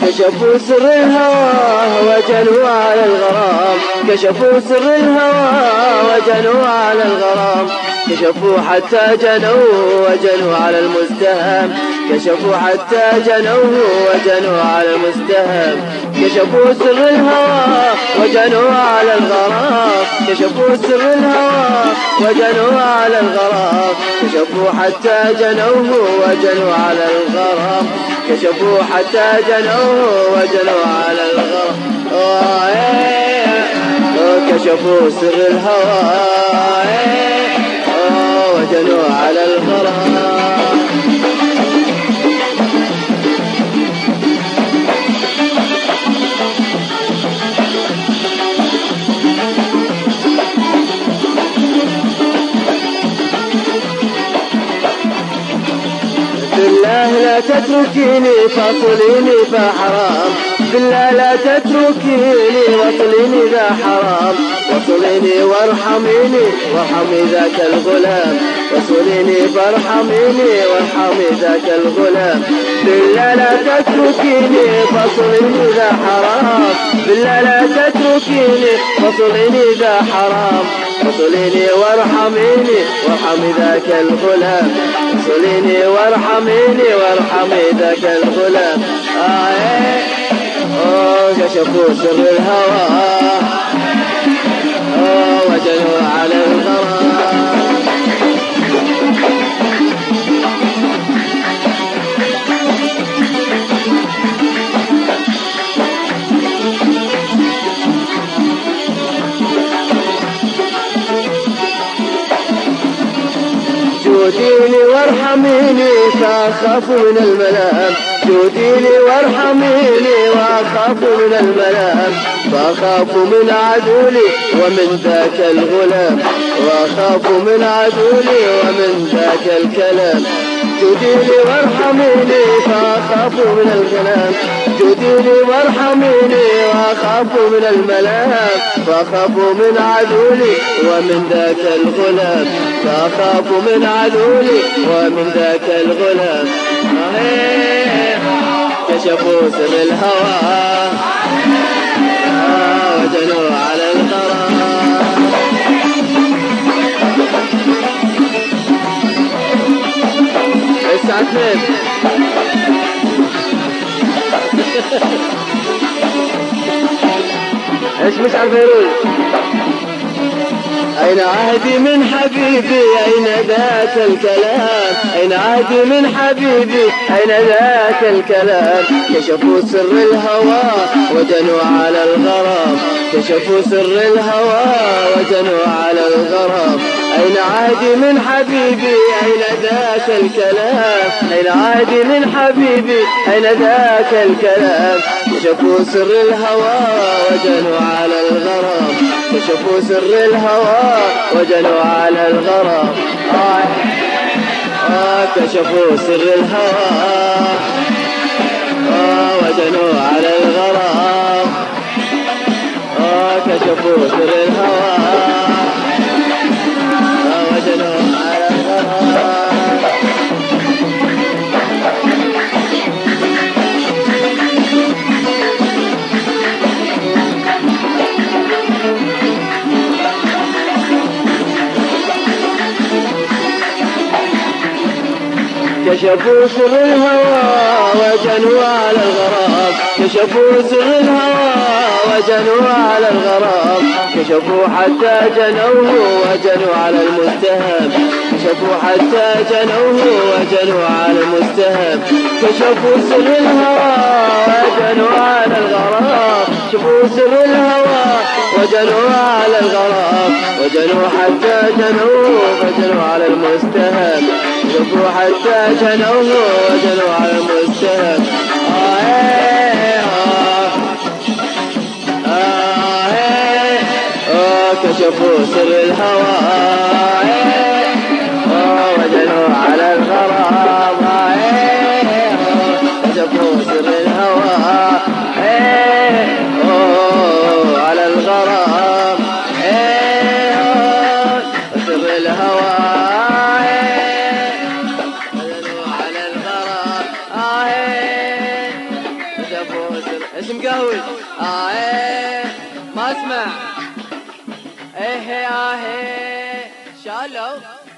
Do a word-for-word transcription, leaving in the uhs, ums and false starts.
كشفوا سر الهوى وجنوا على الغرام، كشفوا سر الهوى وجنوا على الغرام، كشفوا حتى جنوا وجنوا على المستهام، كشفوا حتى جنوا وجنوا على المستهام، كشفوا سر الهوى وجنوا على الغرام، كشفوا سر الهوى وجنوا على الغرام، كشفوا حتى جنوا وجنوا على الغرام، كشفوا حتى جنوا وجنوا على الغرام. كشفوا سر الهوى وجنوا على الغرام. بالله لا تتركيني فاصليني فحرام، بالله لا تتركيني وصليني ذا حرام، وصليني وارحميني وارحمي ذاك الغلام، وصليني فارحميني وارحمي ذاك الغلام. بالله لا تتركيني فاصليني ذا حرام، بالله لا تتركيني وصليني ذا حرام، وصليني وارحميني وارحمي ذاك الغلام، وصليني وارحميني وارحمي ذاك الغلام. آه أوه كشفوا سر الهوى أوه وجنوا على الغرام. جوديني وارحميني فأخاف من الملام، جوديني وارحميني وأخاف من الملام، فأخاف من عدولي ومن ذاك الغلام، وأخاف من عدولي ومن ذاك الكلام. جوديني وارحميني فأخاف من الكلام، جوديني وارحميني وأخاف من الملام، فأخاف من عدولي ومن ذاك الغلام، فأخاف من عدولي ومن ذاك الغلام. كشفوا سر الهوى وجنوا على الغرام. الساعة اثنين ايش مش عارف يقول. أين عهدي من حبيبي أين ذاك الكلام، أين عهدي من حبيبي أين ذاك الكلام. كشفوا سر الهوى وجنوا على الغرام، كشفوا سر الهوى وجنوا على الغرام. أين عهدي من حبيبي أين ذاك الكلام، أين عهدي من حبيبي أين ذاك الكلام. كشفوا سر الهوى وجنوا على الغرام، كشفوا سر الهوى وجنوا على الغرام. آه آه كشفوا سر الهوى آه وجنوا على الغرام. آه كشفوا سر الهوى آه وجنوا على الغرام. كشفوا سر الهوى وجنوا على الغرام، كشفوا سر الهوى وجنوا على الغرام. كشفوا حتى جنوه وجنوا على المستهام، كشفوا حتى جنوه وجنوا على المستهام. كشفوا سر الهوى وجنوا على الغرام، كشفوا سر الهوى وجنوا على الغرام. وجنوا حتى جنوه وجنوا على المستهام، كشفوا حتى جنوه وجنوا على المستهام. آه آه آه آه كشفوا سر الهوى آه وجنوا على الغرام. آه كشفوا سر الهوى آه على الغرام. آه سر الهوى وجنوا على الغرام. آه كشفوا سر اسم قهوي. آه ايه ما اسمع. ايه اه ايه شالو